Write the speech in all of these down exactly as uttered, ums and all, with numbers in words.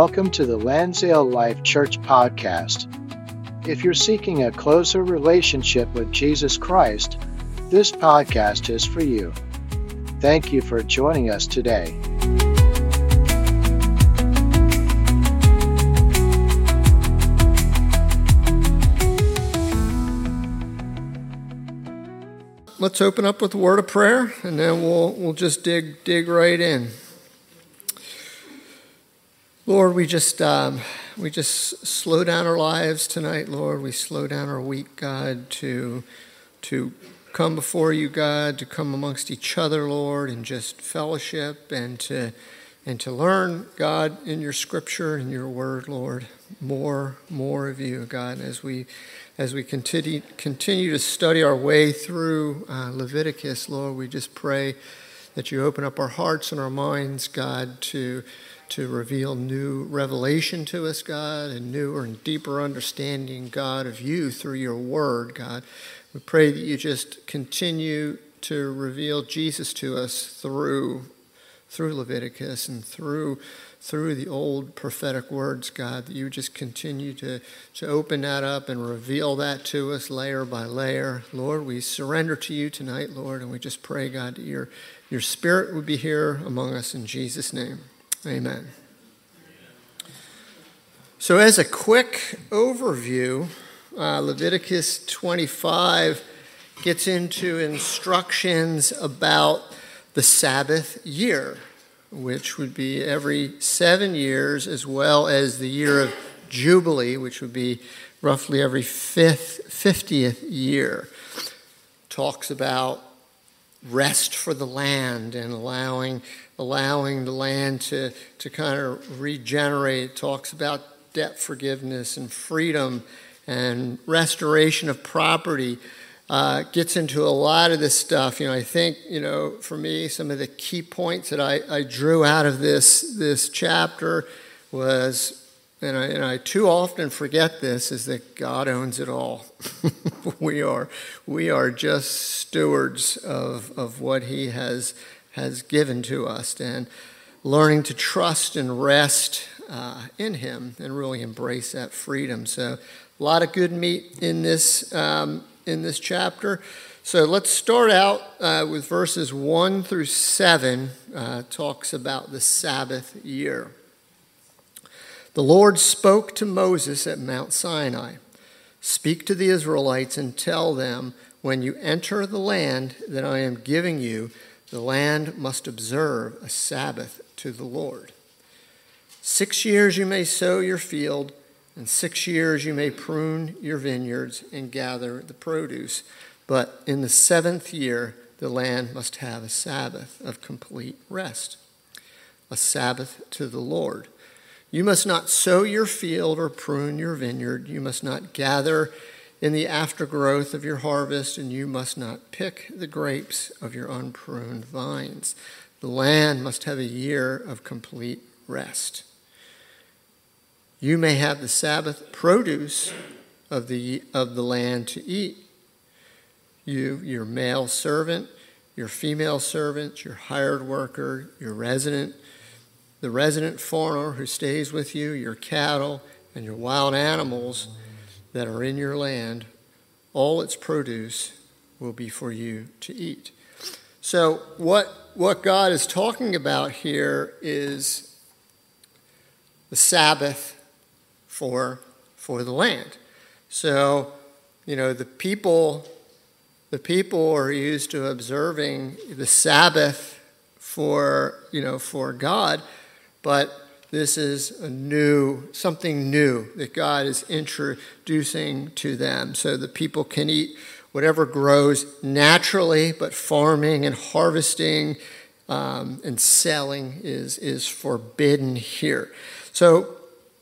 Welcome to the Lansdale Life Church podcast. If you're seeking a closer relationship with Jesus Christ, this podcast is for you. Thank you for joining us today. Let's open up with a word of prayer, and then we'll we'll just dig dig right in. Lord, we just um, we just slow down our lives tonight, Lord. We slow down our week, God, to to come before you, God, to come amongst each other, Lord, and just fellowship and to and to learn, God, in your Scripture and your Word, Lord, more more of you, God, as we. As we continue continue to study our way through uh, Leviticus, Lord, we just pray that you open up our hearts and our minds, God, to to reveal new revelation to us, God, and newer and deeper understanding, God, of you through your word, God. We pray that you just continue to reveal Jesus to us through through Leviticus and through through the old prophetic words, God, that you just continue to, to open that up and reveal that to us layer by layer. Lord, we surrender to you tonight, Lord, and we just pray, God, that your, your Spirit would be here among us in Jesus' name. Amen. So as a quick overview, uh, Leviticus twenty-five gets into instructions about the Sabbath year, which would be every seven years, as well as the year of Jubilee, which would be roughly every fifth, fiftieth year. Talks about rest for the land and allowing allowing the land to, to kind of regenerate. Talks about debt forgiveness and freedom and restoration of property. Uh, gets into a lot of this stuff. You know, I think, you know, for me, some of the key points that I, I drew out of this this chapter was, and I, and I too often forget this, is that God owns it all. we are we are just stewards of of what He has has given to us, and learning to trust and rest uh, in Him and really embrace that freedom. So, a lot of good meat in this. Um, in this chapter. So let's start out uh, with verses one through seven, uh, talks about the Sabbath year. The Lord spoke to Moses at Mount Sinai. Speak to the Israelites and tell them, when you enter the land that I am giving you, the land must observe a Sabbath to the Lord. Six years you may sow your field, and six years you may prune your vineyards and gather the produce. But in the seventh year, the land must have a Sabbath of complete rest, a Sabbath to the Lord. You must not sow your field or prune your vineyard. You must not gather in the aftergrowth of your harvest, and you must not pick the grapes of your unpruned vines. The land must have a year of complete rest. You may have the Sabbath produce of the of the land to eat. You, your male servant, your female servant, your hired worker, your resident, the resident foreigner who stays with you, your cattle, and your wild animals that are in your land, all its produce will be for you to eat. So what, what God is talking about here is the Sabbath for for the land. So, you know, the people the people are used to observing the Sabbath for, you know, for God, but this is a new, something new that God is introducing to them. So the people can eat whatever grows naturally, but farming and harvesting um, and selling is is forbidden here. So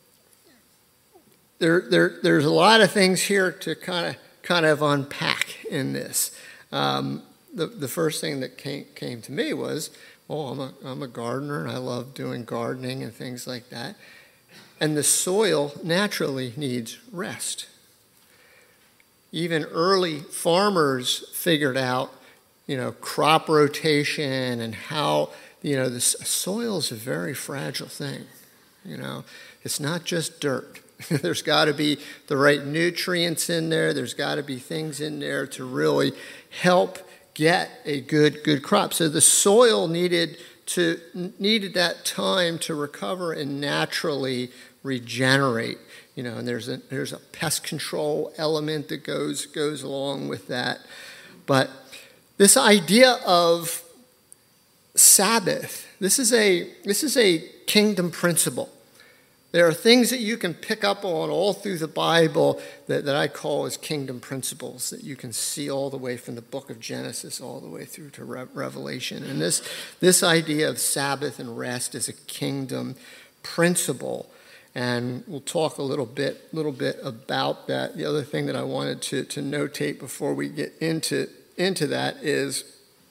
There, there, there's a lot of things here to kind of kind of unpack in this. Um, the, the first thing that came, came to me was, well, I'm a, I'm a gardener, and I love doing gardening and things like that. And the soil naturally needs rest. Even early farmers figured out, you know, crop rotation and how, you know, the soil is a very fragile thing. You know, it's not just dirt. There's got to be the right nutrients in there. There's got to be things in there to really help get a good good crop. So the soil needed to needed that time to recover and naturally regenerate. You know, and there's a there's a pest control element that goes goes along with that. But this idea of Sabbath, this is a this is a kingdom principle. There are things that you can pick up on all through the Bible that, that I call as kingdom principles that you can see all the way from the book of Genesis all the way through to Re- Revelation. And this, this idea of Sabbath and rest is a kingdom principle. And we'll talk a little bit, little bit about that. The other thing that I wanted to, to notate before we get into, into that is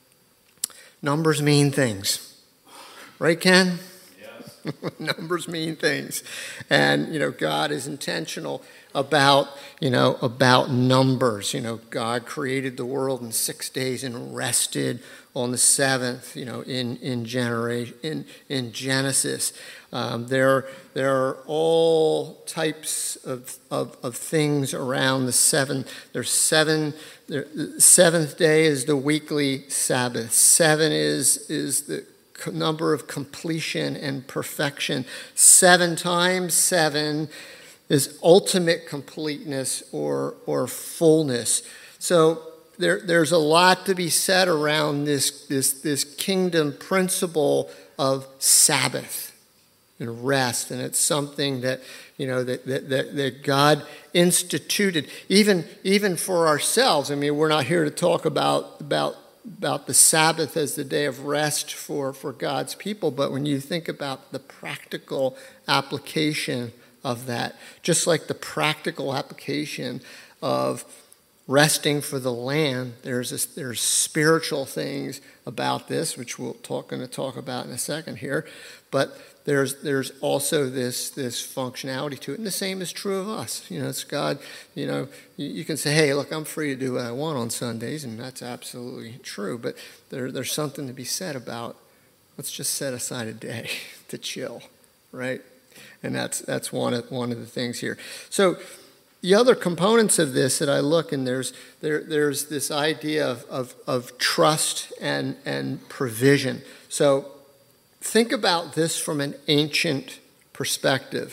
numbers mean things. Right, Ken? Numbers mean things. And, you know, God is intentional about, you know, about numbers. You know, God created the world in six days and rested on the seventh, you know, in, in, genera- in, in Genesis. Um, there, there are all types of, of, of things around the seven. There's seven, there, the seventh day is the weekly Sabbath. Seven is, is the number of completion and perfection. Seven times seven is ultimate completeness or or fullness. So there there's a lot to be said around this this this kingdom principle of Sabbath and rest, and it's something that you know that that that, that God instituted even even for ourselves. I mean, we're not here to talk about about about the Sabbath as the day of rest for, for God's people, but when you think about the practical application of that, just like the practical application of resting for the land, there's this, there's spiritual things about this, which we'll talk going to talk about in a second here, but there's there's also this this functionality to it, and the same is true of us. You know, it's God. You know, you, you can say, "Hey, look, I'm free to do what I want on Sundays," and that's absolutely true. But there there's something to be said about let's just set aside a day to chill, right? And that's that's one of one of the things here. So the other components of this that I look and there's there there's this idea of of, of trust and and provision. So think about this from an ancient perspective.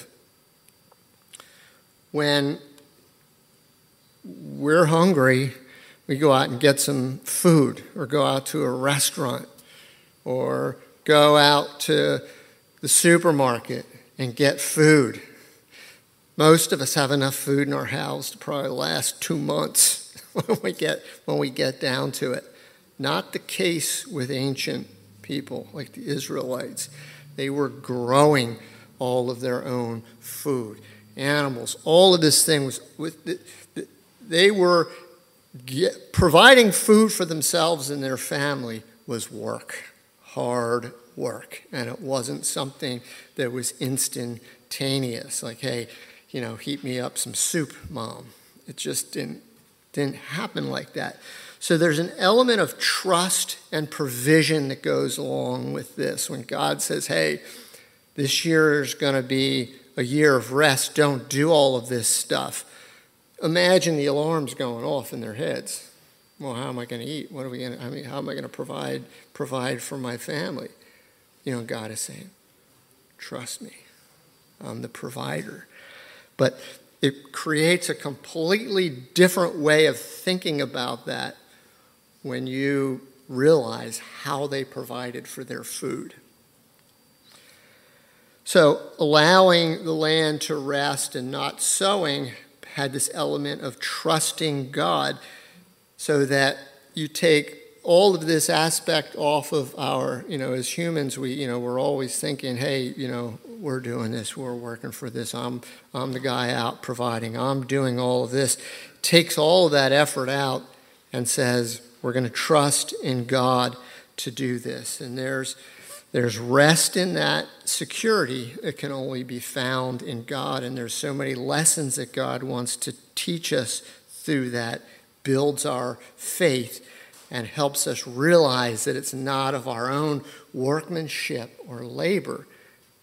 When we're hungry, we go out and get some food, or go out to a restaurant, or go out to the supermarket and get food. Most of us have enough food in our house to probably last two months when we get when we get down to it. Not the case with ancient people like the Israelites. They were growing all of their own food, animals, all of this thing was with the, the, they were get, providing food for themselves and their family was work, hard work, and it wasn't something that was instantaneous. Like, hey, you know, heat me up some soup, Mom. It just didn't didn't happen like that. So there's an element of trust and provision that goes along with this. When God says, hey, this year is going to be a year of rest, don't do all of this stuff. Imagine the alarms going off in their heads. Well, how am I going to eat? What are we going to, I mean, how am I going to provide provide for my family? You know, God is saying, trust me, I'm the provider. But it creates a completely different way of thinking about that when you realize how they provided for their food. So allowing the land to rest and not sowing had this element of trusting God, so that you take all of this aspect off of our, you know, as humans, we, you know, we're always thinking, hey, you know, we're doing this, we're working for this, I'm I'm the guy out providing, I'm doing all of this. Takes all of that effort out and says, we're going to trust in God to do this. And there's there's rest in that security. It can only be found in God. And there's so many lessons that God wants to teach us through that, builds our faith and helps us realize that it's not of our own workmanship or labor,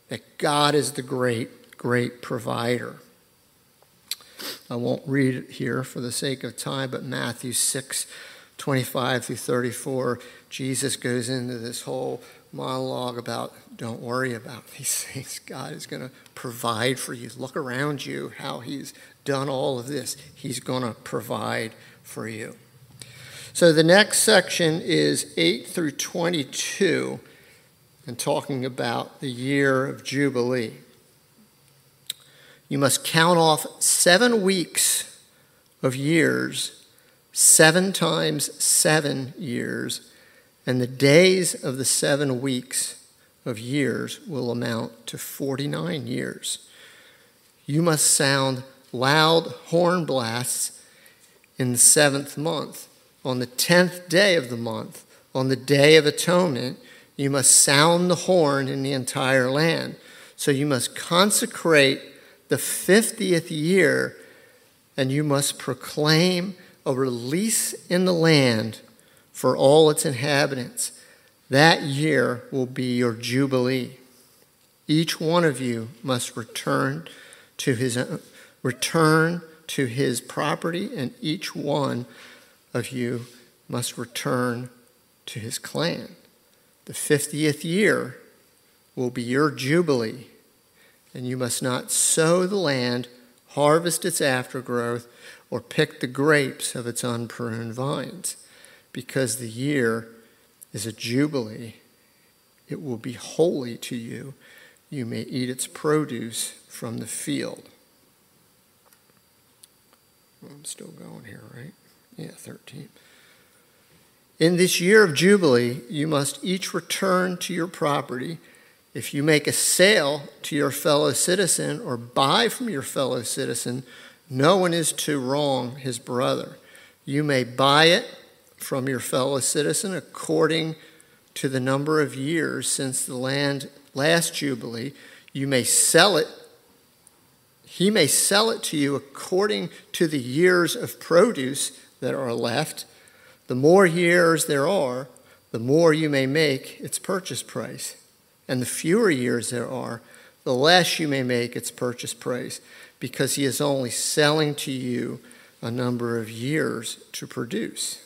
that God is the great, great provider. I won't read it here for the sake of time, but Matthew six, twenty-five through thirty-four, Jesus goes into this whole monologue about don't worry about these things. God is going to provide for you. Look around you how he's done all of this. He's going to provide for you. So the next section is eight through twenty-two, and talking about the year of Jubilee. You must count off seven weeks of years, seven times seven years, and the days of the seven weeks of years will amount to forty-nine years. You must sound loud horn blasts in the seventh month. On the tenth day of the month, on the Day of Atonement, you must sound the horn in the entire land. So you must consecrate the fiftieth year, and you must proclaim a release in the land for all its inhabitants. That year will be your Jubilee. Each one of you must return to his own, return to his property, and each one of you must return to his clan. The fiftieth year will be your Jubilee, and you must not sow the land, harvest its aftergrowth, or pick the grapes of its unpruned vines, because the year is a Jubilee. It will be holy to you. You may eat its produce from the field. I'm still going here, right? Yeah, thirteen. In this year of Jubilee, you must each return to your property. If you make a sale to your fellow citizen or buy from your fellow citizen, no one is to wrong his brother. You may buy it from your fellow citizen according to the number of years since the land last Jubilee. You may sell it. He may sell it to you according to the years of produce that are left. The more years there are, the more you may make its purchase price. And the fewer years there are, the less you may make its purchase price, because he is only selling to you a number of years to produce.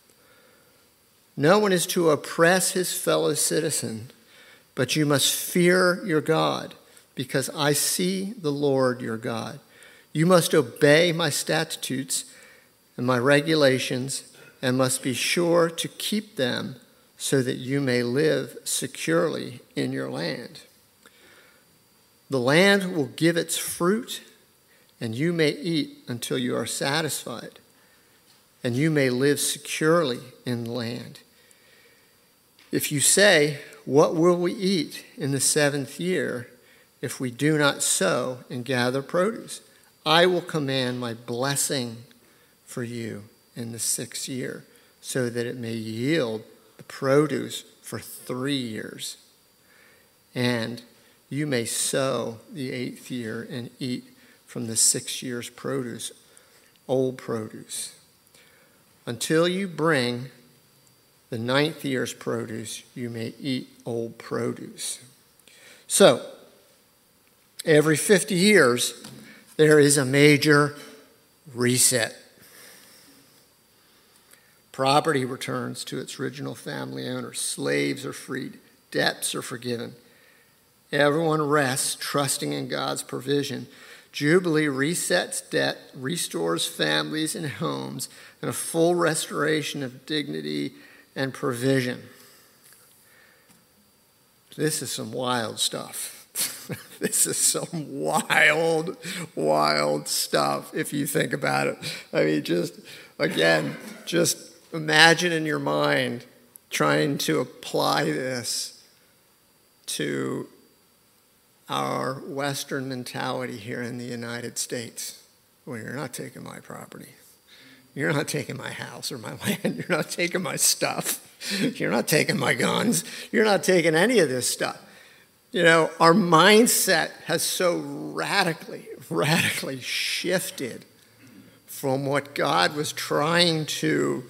No one is to oppress his fellow citizen, but you must fear your God, because I see the Lord your God. You must obey my statutes and my regulations, and must be sure to keep them so that you may live securely in your land. The land will give its fruit, and you may eat until you are satisfied, and you may live securely in the land. If you say, what will we eat in the seventh year if we do not sow and gather produce? I will command my blessing for you in the sixth year, so that it may yield the produce for three years. And you may sow the eighth year and eat from the six years' produce, old produce. Until you bring the ninth year's produce, you may eat old produce. So, every fifty years, there is a major reset. Property returns to its original family owner. Slaves are freed. Debts are forgiven. Everyone rests, trusting in God's provision. Jubilee resets debt, restores families and homes, and a full restoration of dignity and provision. This is some wild stuff. This is some wild, wild stuff, if you think about it. I mean, just, again, just imagine in your mind trying to apply this to our Western mentality here in the United States. Well, you're not taking my property. You're not taking my house or my land. You're not taking my stuff. You're not taking my guns. You're not taking any of this stuff. You know, our mindset has so radically, radically shifted from what God was trying to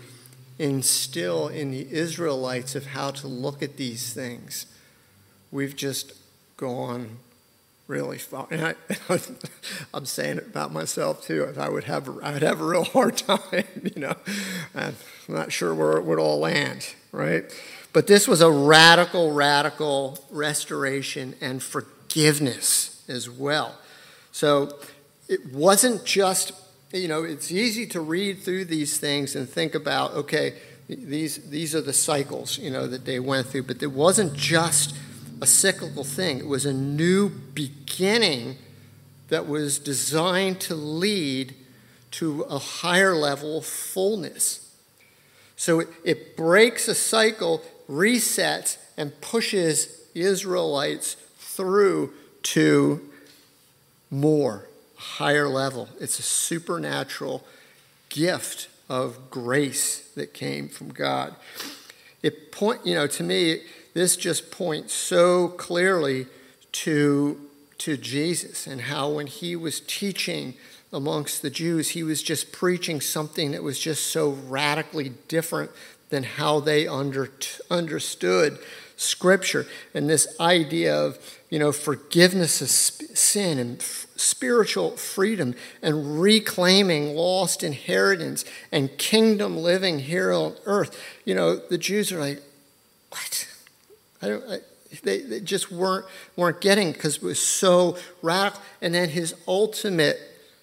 instill in the Israelites of how to look at these things. We've just gone really far. And I, I'm saying it about myself too. I would have I would have a real hard time, you know. I'm not sure where it would all land, right? But this was a radical, radical restoration and forgiveness as well. So it wasn't just, you know, it's easy to read through these things and think about, okay, these these are the cycles, you know, that they went through. But it wasn't just a cyclical thing. It was a new beginning that was designed to lead to a higher level of fullness. So it, it breaks a cycle, resets, and pushes the Israelites through to more, higher level. It's a supernatural gift of grace that came from God. It point, you know, to me, this just points so clearly to, to Jesus and how when he was teaching amongst the Jews, he was just preaching something that was just so radically different than how they under, understood Scripture. And this idea of, you know, forgiveness of sin and f- spiritual freedom and reclaiming lost inheritance and kingdom living here on earth. You know, the Jews are like, what? I don't, I, they, they just weren't weren't getting, because it was so radical. And then his ultimate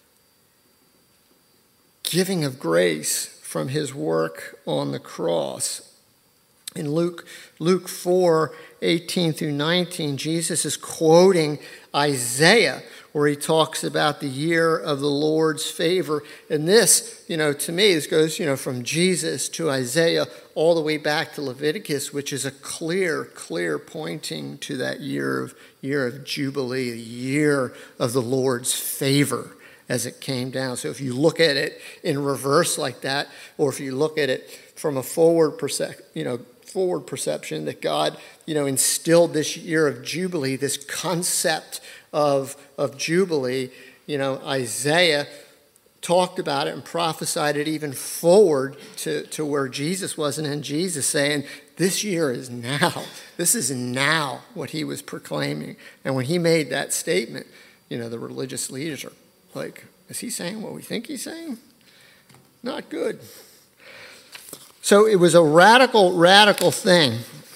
giving of grace from his work on the cross. In Luke Luke four, eighteen through nineteen, Jesus is quoting Isaiah, where he talks about the year of the Lord's favor. And this, you know, to me, this goes, you know, from Jesus to Isaiah all the way back to Leviticus, which is a clear, clear pointing to that year of year of Jubilee, the year of the Lord's favor as it came down. So if you look at it in reverse like that, or if you look at it from a forward perspective, you know, forward perception that God, you know, instilled this year of Jubilee, this concept of, of Jubilee, you know, Isaiah talked about it and prophesied it even forward to, to where Jesus was. And then Jesus saying, this year is now. This is now what he was proclaiming. And when he made that statement, you know, the religious leaders are like, is he saying what we think he's saying? Not good. So it was a radical, radical thing.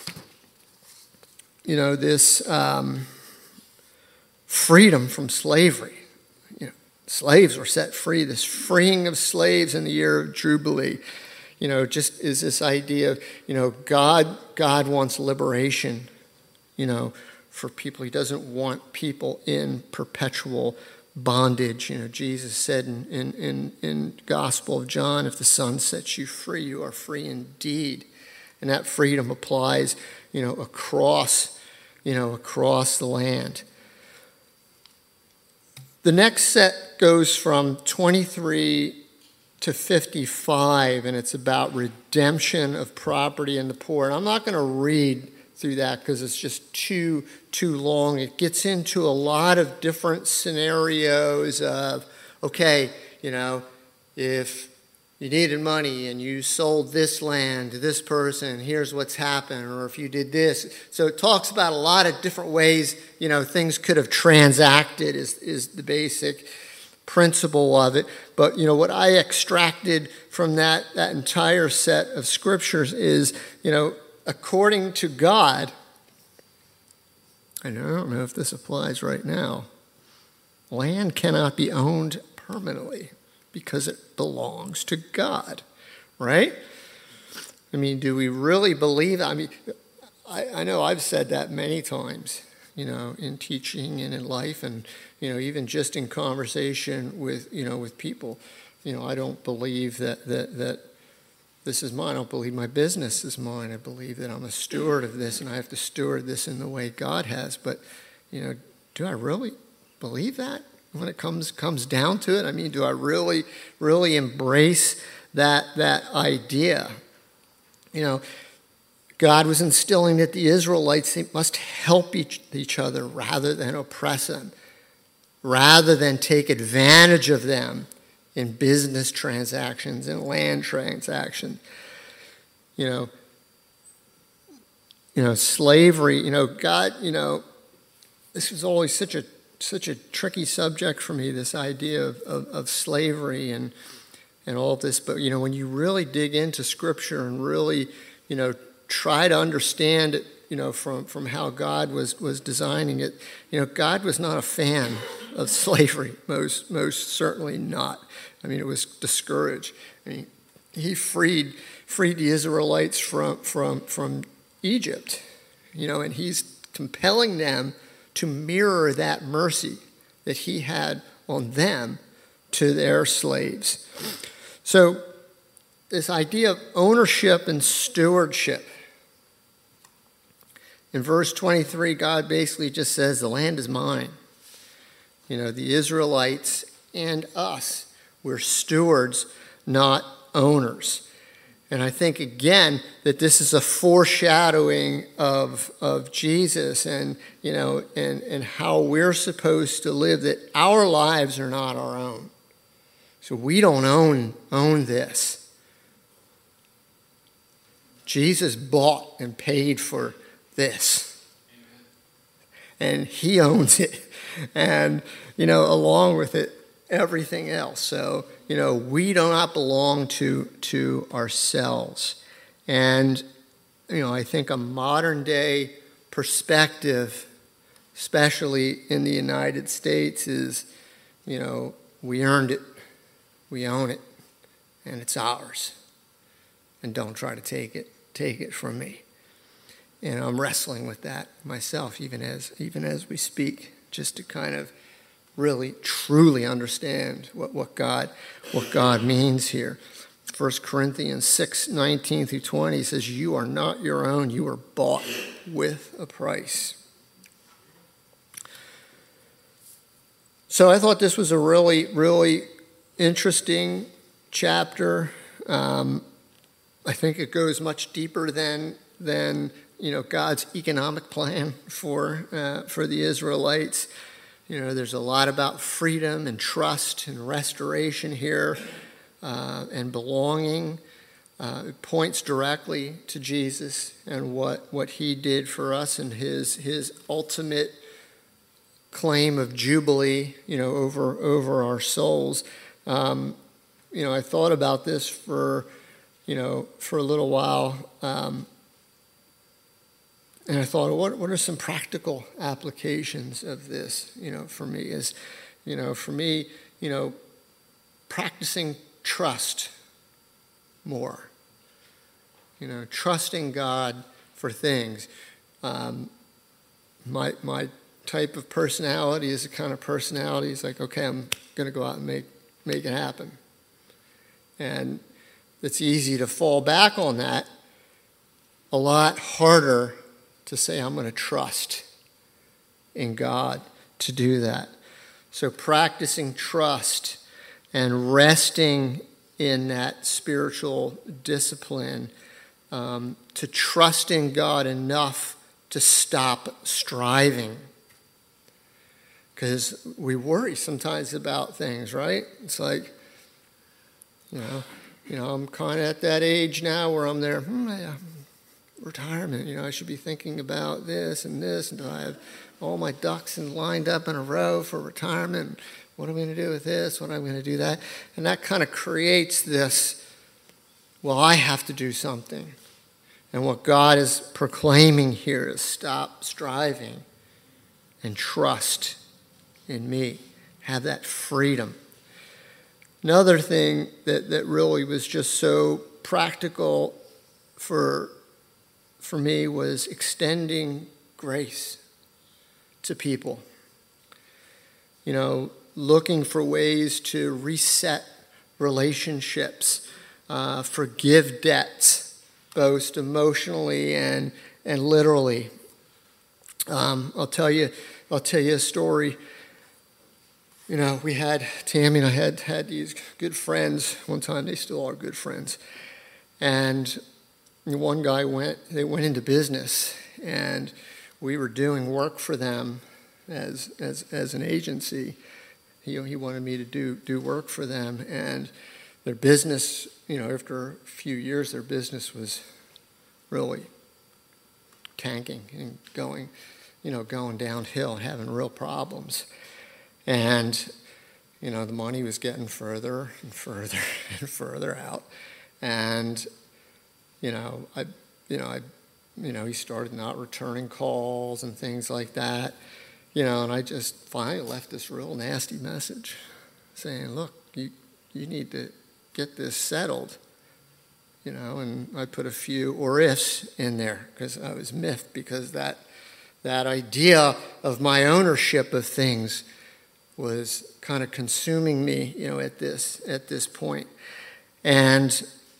You know, this um, freedom from slavery. You know, slaves were set free. This freeing of slaves in the year of Jubilee. You know, just is this idea of, you know, God, God wants liberation, you know, for people. He doesn't want people in perpetual bondage. You know, Jesus said in, in, in, in Gospel of John, if the Son sets you free, you are free indeed. And that freedom applies, you know, across, you know, across the land. The next set goes from twenty-three to fifty-five, and it's about redemption of property in the poor. And I'm not going to read through that because it's just too too long. It gets into a lot of different scenarios of, okay, you know, if you needed money and you sold this land to this person, here's what's happened, or if you did this. So it talks about a lot of different ways, you know, things could have transacted is, is the basic principle of it. But, you know, what I extracted from that, that entire set of scriptures is, you know, according to God, and I don't know if this applies right now, land cannot be owned permanently because it belongs to God, right? I mean, do we really believe that? I mean, I, I know I've said that many times, you know, in teaching and in life, and, you know, even just in conversation with, you know, with people. You know, I don't believe that that that this is mine. I don't believe my business is mine. I believe that I'm a steward of this, and I have to steward this in the way God has. But, you know, do I really believe that when it comes comes down to it? I mean, do I really, really embrace that that idea? You know, God was instilling that the Israelites must help each, each other rather than oppress them, rather than take advantage of them in business transactions and land transactions. You know, you know, slavery, you know, God, you know, this was always such a such a tricky subject for me, this idea of, of, of slavery and and all of this. But, you know, when you really dig into Scripture and really, you know, try to understand it, you know, from, from how God was, was designing it, you know, God was not a fan of slavery, most most certainly not. I mean, it was discouraged. I mean, he freed freed the Israelites from from from Egypt, you know, and he's compelling them to mirror that mercy that he had on them to their slaves. So this idea of ownership and stewardship. In verse twenty-three, God basically just says, the land is mine. You know, the Israelites and us, we're stewards, not owners. And I think, again, that this is a foreshadowing of, of Jesus and, you know, and, and how we're supposed to live, that our lives are not our own. So we don't own, own this. Jesus bought and paid for this. And he owns it. And, you know, along with it, everything else. So, you know, we do not belong to to ourselves. And, you know, I think a modern day perspective, especially in the United States, is, you know, we earned it, we own it, and it's ours. And don't try to take it, take it from me. And I'm wrestling with that myself, even as even as we speak, just to kind of really truly understand what, what God what God means here. First Corinthians six, nineteen through twenty says, you are not your own, you are bought with a price. So I thought this was a really, really interesting chapter. Um, I think it goes much deeper than than you know God's economic plan for uh, for the Israelites. You know, there's a lot about freedom and trust and restoration here uh, and belonging. Uh, it points directly to Jesus and what, what he did for us and his his ultimate claim of jubilee, you know, over over our souls. Um, you know, I thought about this for, you know, for a little while. Um, And I thought, what what are some practical applications of this, you know, for me? Is, you know, for me, you know, practicing trust more. You know, trusting God for things. Um, my my type of personality is the kind of personality is like, okay, I'm going to go out and make make it happen. And it's easy to fall back on that. A lot harder to say I'm going to trust in God to do that. So practicing trust and resting in that spiritual discipline, um, to trust in God enough to stop striving. Because we worry sometimes about things, right? It's like, you know, you know, I'm kind of at that age now where I'm there, hmm, yeah, retirement, you know, I should be thinking about this and this, and do I have all my ducks lined up in a row for retirement? What am I going to do with this? What am I going to do that? And that kind of creates this, well, I have to do something. And what God is proclaiming here is stop striving and trust in me. Have that freedom. Another thing that, that really was just so practical for for me was extending grace to people. You know, looking for ways to reset relationships, uh, forgive debts, both emotionally and and literally. Um, I'll tell you, I'll tell you a story. You know, we had Tammy and I had had these good friends. One time, they still are good friends, and one guy went, they went into business, and we were doing work for them as as as an agency. He he wanted me to do do work for them, and their business, you know, after a few years, their business was really tanking and going, you know, going downhill and having real problems. And, you know, the money was getting further and further and further out. And, you know, I, you know, I, you know, he started not returning calls and things like that. You know, and I just finally left this real nasty message saying, look, you, you need to get this settled. You know, and I put a few or ifs in there because I was miffed because that that idea of my ownership of things was kind of consuming me, you know, at this at this point. And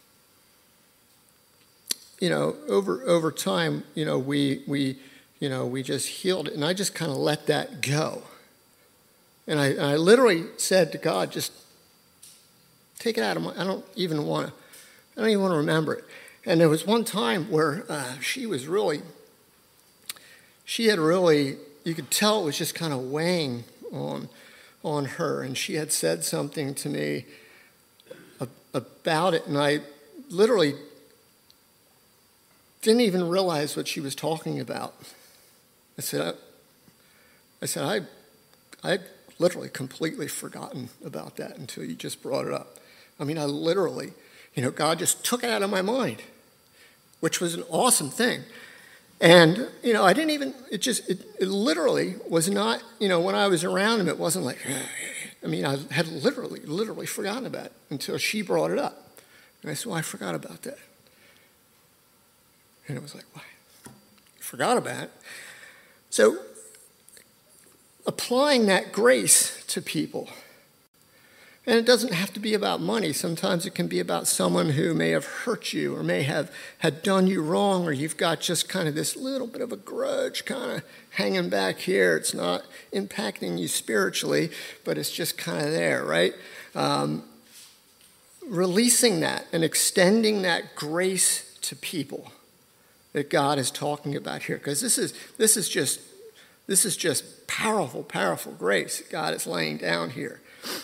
you know, over over time, you know, we we you know, we just healed it, and I just kind of let that go. And I, and I literally said to God, just take it out of my, I don't even want to, I don't even want to remember it. And there was one time where uh, she was really, she had really, you could tell it was just kind of weighing on, on her. And she had said something to me about it, and I literally didn't even realize what she was talking about. I said, I, I said, I, I literally completely forgotten about that until you just brought it up. I mean, I literally, you know, God just took it out of my mind, which was an awesome thing. And, you know, I didn't even, it just, it, it literally was not, you know, when I was around him, it wasn't like, I mean, I had literally, literally forgotten about it until she brought it up. And I said, well, I forgot about that. And it was like, why? You forgot about it. So, applying that grace to people. And it doesn't have to be about money. Sometimes it can be about someone who may have hurt you or may have had done you wrong, or you've got just kind of this little bit of a grudge kind of hanging back here. It's not impacting you spiritually, but it's just kind of there, right? Um, releasing that and extending that grace to people that God is talking about here, because this is this is just this is just powerful, powerful grace God is laying down here.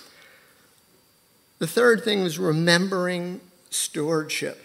The third thing was remembering stewardship.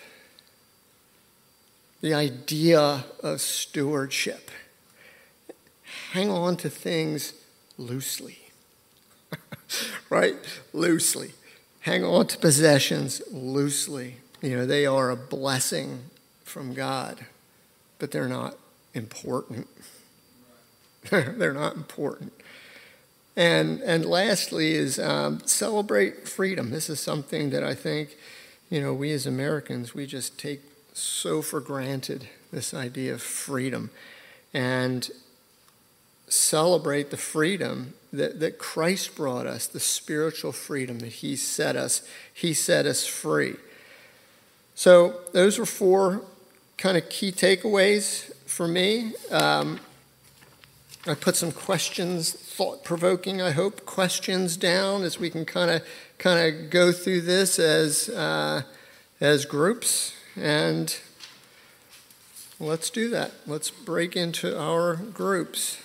The idea of stewardship. Hang on to things loosely, right? Loosely. Hang on to possessions loosely. You know, they are a blessing from God, but they're not important. They're not important. And and lastly is um, celebrate freedom. This is something that I think, you know, we as Americans, we just take so for granted, this idea of freedom. And celebrate the freedom that, that Christ brought us, the spiritual freedom that he set us, he set us free. So those were four kind of key takeaways for me. Um, I put some questions, thought-provoking, I hope, questions down as we can kind of kind of go through this as uh, as groups. And let's do that. Let's break into our groups.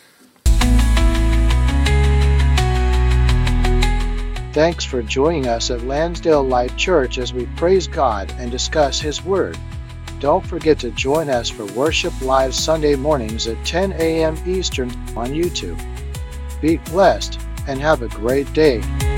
Thanks for joining us at Lansdale Life Church as we praise God and discuss His Word. Don't forget to join us for worship live Sunday mornings at ten a.m. Eastern on YouTube. Be blessed and have a great day.